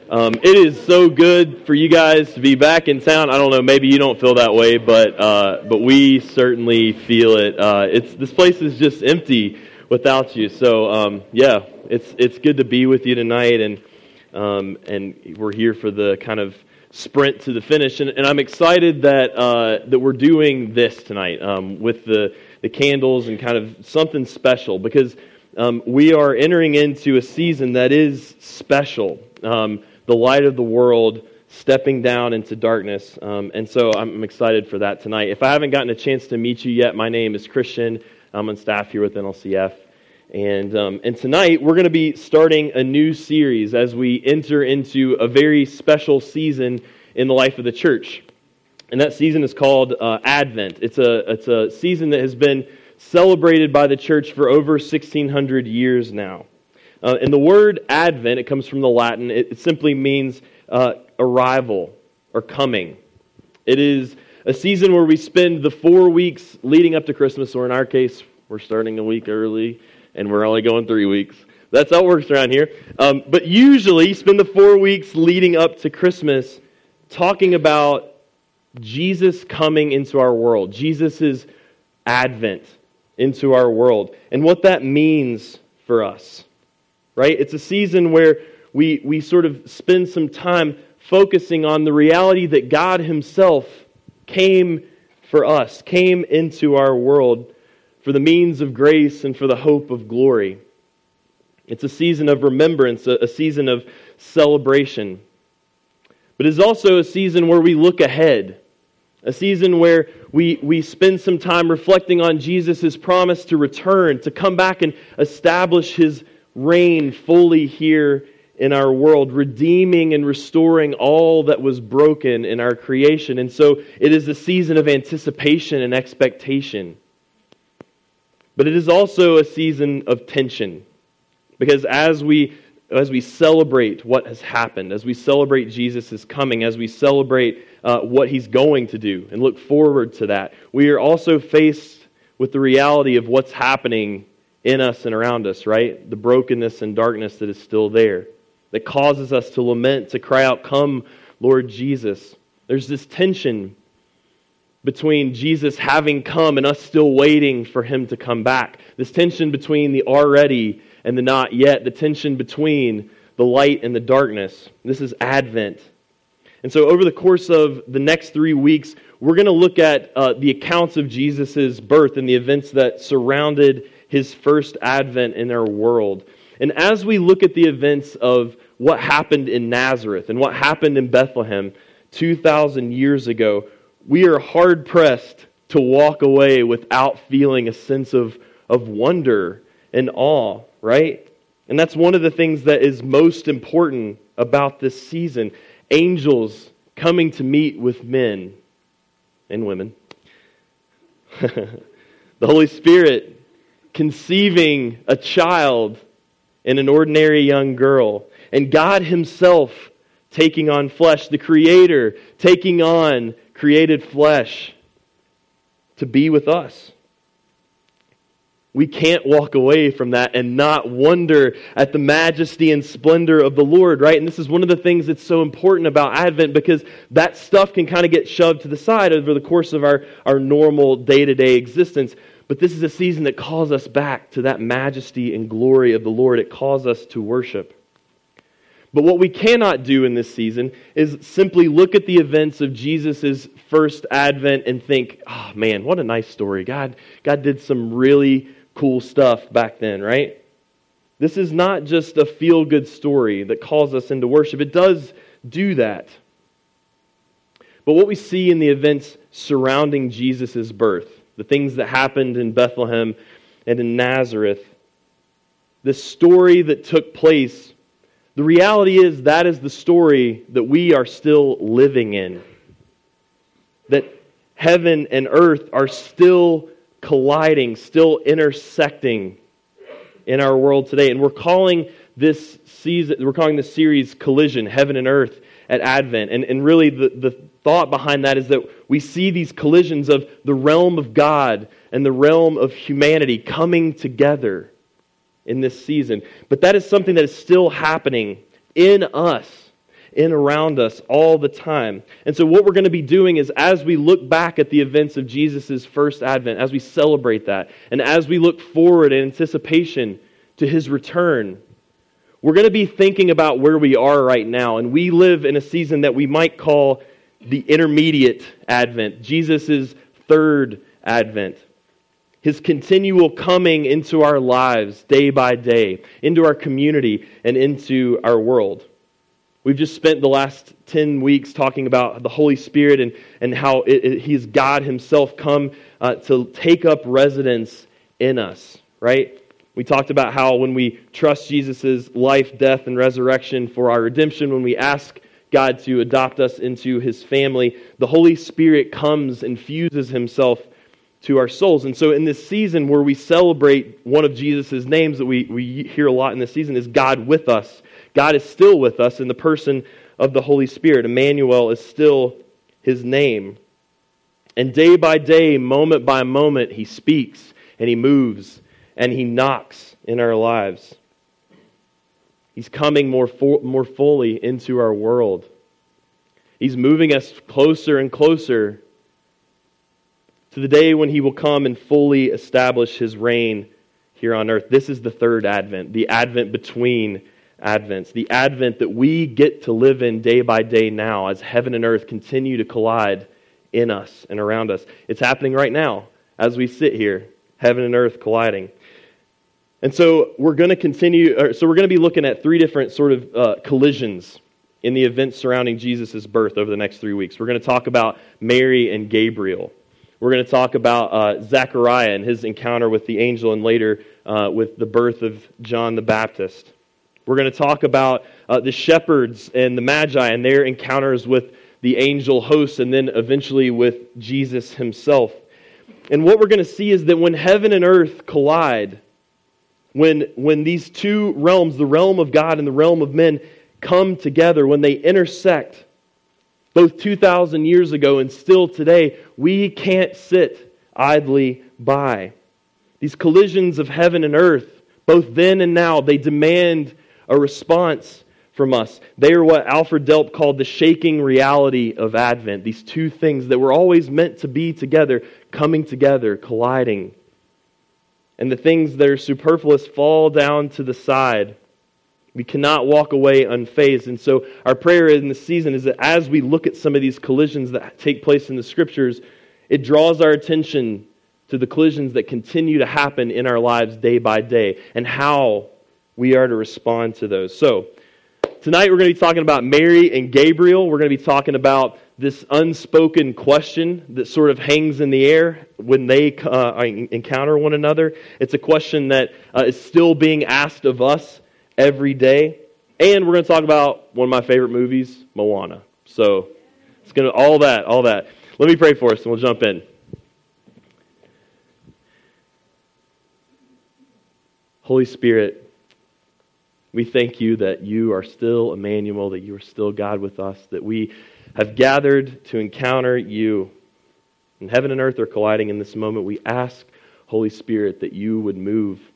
It is so good for you guys to be back in town. I don't know, maybe you don't feel that way, but we certainly feel it. This place is just empty without you. So it's good to be with you tonight, and we're here for the kind of sprint to the finish. And I'm excited that we're doing this tonight with the candles and kind of something special, because we are entering into a season that is special. The light of the world stepping down into darkness. And so I'm excited for that tonight. If I haven't gotten a chance to meet you yet, my name is Christian. I'm on staff here with NLCF. And tonight we're going to be starting a new series as we enter into a very special season in the life of the church. And that season is called Advent. It's a season that has been celebrated by the church for over 1,600 years now. And the word Advent, it comes from the Latin. It simply means arrival or coming. It is a season where we spend the 4 weeks leading up to Christmas, or in our case, we're starting a week early, and we're only going 3 weeks. That's how it works around here. But usually, spend the 4 weeks leading up to Christmas talking about Jesus coming into our world, Jesus' advent into our world, and what that means for us. Right? It's a season where we sort of spend some time focusing on the reality that God Himself came for us, came into our world for the means of grace and for the hope of glory. It's a season of remembrance, a season of celebration. But it's also a season where we look ahead, a season where we spend some time reflecting on Jesus' promise to return, to come back and establish His reign fully here in our world, redeeming and restoring all that was broken in our creation. And so it is a season of anticipation and expectation. But it is also a season of tension, because as we celebrate what has happened, as we celebrate Jesus' coming, as we celebrate what He's going to do and look forward to that, we are also faced with the reality of what's happening in us and around us, right? The brokenness and darkness that is still there, that causes us to lament, to cry out, "Come, Lord Jesus." There's this tension between Jesus having come and us still waiting for Him to come back. This tension between the already and the not yet, the tension between the light and the darkness. This is Advent. And so over the course of the next 3 weeks, we're going to look at the accounts of Jesus' birth and the events that surrounded His first advent in our world. And as we look at the events of what happened in Nazareth and what happened in Bethlehem 2,000 years ago, we are hard-pressed to walk away without feeling a sense of wonder and awe, right? And that's one of the things that is most important about this season. Angels coming to meet with men and women. The Holy Spirit conceiving a child in an ordinary young girl, and God Himself taking on flesh, the Creator taking on created flesh to be with us. We can't walk away from that and not wonder at the majesty and splendor of the Lord, right? And this is one of the things that's so important about Advent, because that stuff can kind of get shoved to the side over the course of our normal day-to-day existence. But this is a season that calls us back to that majesty and glory of the Lord. It calls us to worship. But what we cannot do in this season is simply look at the events of Jesus' first advent and think, "Oh man, what a nice story. God did some really cool stuff back then," right? This is not just a feel-good story that calls us into worship. It does do that. But what we see in the events surrounding Jesus' birth, the things that happened in Bethlehem and in Nazareth, the story that took place, the reality is that is the story that we are still living in. That heaven and earth are still colliding, still intersecting in our world today. And we're calling this series Collision, Heaven and Earth at Advent. And really the thought behind that is that we see these collisions of the realm of God and the realm of humanity coming together in this season. But that is something that is still happening in us. in around us all the time. And so what we're going to be doing is, as we look back at the events of Jesus' first advent, as we celebrate that, and as we look forward in anticipation to his return, we're going to be thinking about where we are right now. And we live in a season that we might call the intermediate advent, Jesus' third advent. His continual coming into our lives day by day, into our community and into our world. We've just spent the last 10 weeks talking about the Holy Spirit and how He's God Himself come to take up residence in us, right? We talked about how when we trust Jesus' life, death, and resurrection for our redemption, when we ask God to adopt us into His family, the Holy Spirit comes and fuses Himself to our souls. And so in this season where we celebrate one of Jesus' names that we hear a lot in this season is God with us. God is still with us in the person of the Holy Spirit. Emmanuel is still His name. And day by day, moment by moment, He speaks and He moves and He knocks in our lives. He's coming more fully into our world. He's moving us closer and closer to the day when He will come and fully establish His reign here on earth. This is the third advent, the advent between advents, the advent that we get to live in day by day now as heaven and earth continue to collide in us and around us. It's happening right now as we sit here, heaven and earth colliding. And so we're going to be looking at three different sort of collisions in the events surrounding Jesus' birth over the next 3 weeks. We're going to talk about Mary and Gabriel. We're going to talk about Zechariah and his encounter with the angel, and later with the birth of John the Baptist. We're going to talk about the shepherds and the Magi and their encounters with the angel hosts, and then eventually with Jesus Himself. And what we're going to see is that when heaven and earth collide, when these two realms, the realm of God and the realm of men, come together, when they intersect, both 2,000 years ago and still today, we can't sit idly by. These collisions of heaven and earth, both then and now, they demand a response from us. They are what Alfred Delp called the shaking reality of Advent. These two things that were always meant to be together, coming together, colliding. And the things that are superfluous fall down to the side. We cannot walk away unfazed. And so our prayer in this season is that as we look at some of these collisions that take place in the Scriptures, it draws our attention to the collisions that continue to happen in our lives day by day and how we are to respond to those. So tonight we're going to be talking about Mary and Gabriel. We're going to be talking about this unspoken question that sort of hangs in the air when they encounter one another. It's a question that is still being asked of us every day. And we're going to talk about one of my favorite movies, Moana. So it's going to all that. Let me pray for us and we'll jump in. Holy Spirit, we thank You that You are still Emmanuel, that You are still God with us, that we have gathered to encounter You. And heaven and earth are colliding in this moment. We ask, Holy Spirit, that You would move